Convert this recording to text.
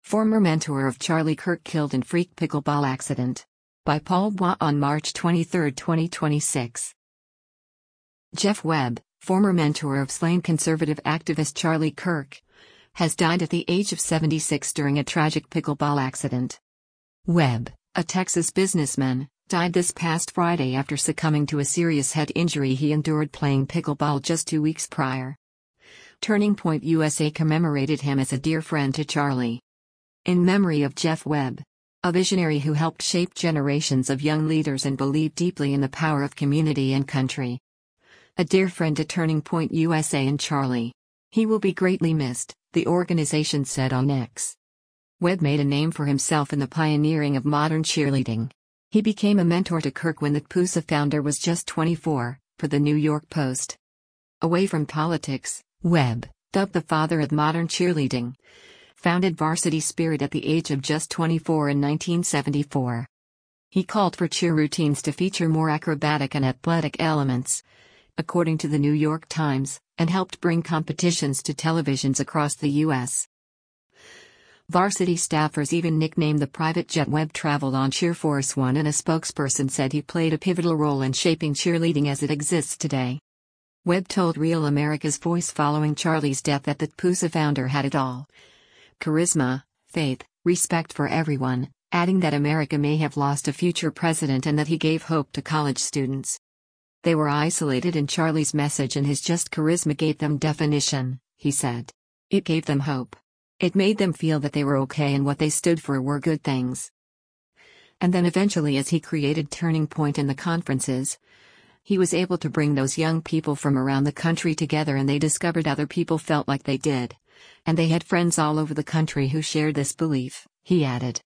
Former mentor of Charlie Kirk killed in freak pickleball accident. By Paul Bois on March 23, 2026. Jeff Webb, former mentor of slain conservative activist Charlie Kirk, has died at the age of 76 during a tragic pickleball accident. Webb, a Texas businessman, died this past Friday after succumbing to a serious head injury he endured playing pickleball just 2 weeks prior. Turning Point USA commemorated him as a dear friend to Charlie. In memory of Jeff Webb, a visionary who helped shape generations of young leaders and believed deeply in the power of community and country. A dear friend to Turning Point USA and Charlie. He will be greatly missed, the organization said on X. Webb made a name for himself in the pioneering of modern cheerleading. He became a mentor to Kirk when the PUSA founder was just 24, per the New York Post. Away from politics, Webb, dubbed the father of modern cheerleading, founded Varsity Spirit at the age of just 24 in 1974. He called for cheer routines to feature more acrobatic and athletic elements, according to the New York Times, and helped bring competitions to televisions across the U.S. Varsity staffers even nicknamed the private jet Webb traveled on Cheer Force One, and a spokesperson said he played a pivotal role in shaping cheerleading as it exists today. Webb told Real America's Voice following Charlie's death that the PUSA founder had it all: charisma, faith, respect for everyone, adding that America may have lost a future president and that he gave hope to college students. They were isolated in Charlie's message, and his just charisma gave them definition, he said. It gave them hope. It made them feel that they were okay and what they stood for were good things. And then eventually, as he created Turning Point in the conferences, he was able to bring those young people from around the country together, and they discovered other people felt like they did. And they had friends all over the country who shared this belief, he added.